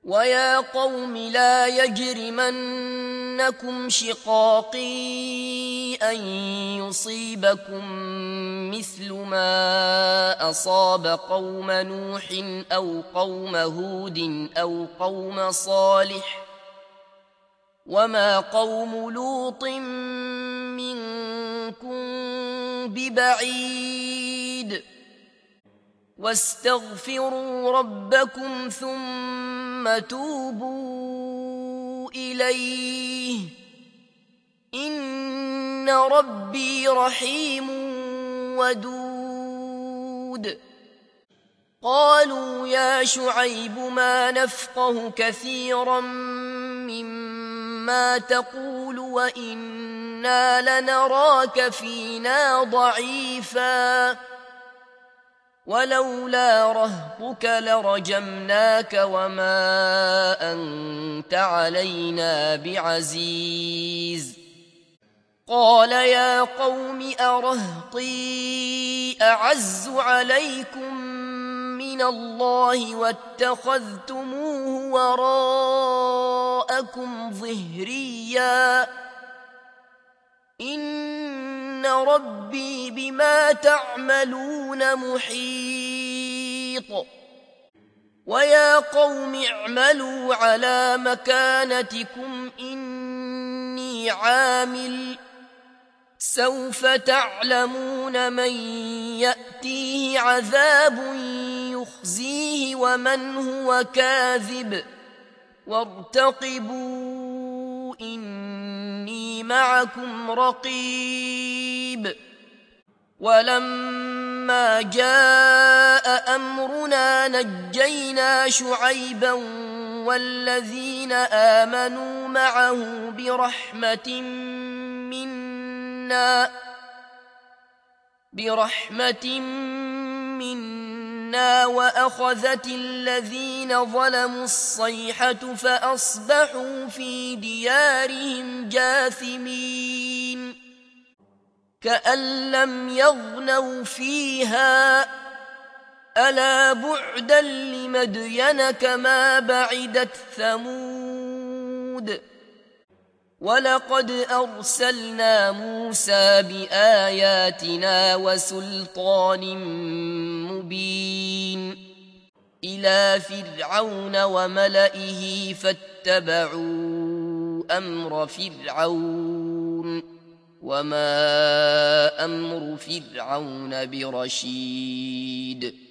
ويا قوم لا يجرمنكم شقاقي أن يصيبكم مثل ما أصاب قوم نوح أو قوم هود أو قوم صالح وما قوم لوط منكم ببعيد واستغفروا ربكم ثم توبوا إليه إن ربي رحيم ودود. قالوا يا شعيب ما نفقه كثيرا مما تقول وإنا لنراك فينا ضعيفا ولولا رهطك لرجمناك وما أنت علينا بعزيز. قال يا قوم أرهطي أعز عليكم من الله واتخذتموه وراءكم ظهريا إن ربي بما تعملون محيط. ويا قوم اعملوا على مكانتكم إني عامل سوف تعلمون من يأتيه عذاب يخزيه ومن هو كاذب وارتقبوا إني معكم رقيب. ولما جاء أمرنا نجينا شعيبا والذين آمنوا معه برحمة منا وأخذت الذين ظلموا الصيحة فأصبحوا في ديارهم جاثمين كأن لم يغنوا فيها ألا بعدا لمدين كما بعدت ثمود. ولقد أرسلنا موسى بآياتنا وسلطان مبين إلى فرعون وملئه فاتبعوا أمر فرعون وما أمر فرعون برشيد.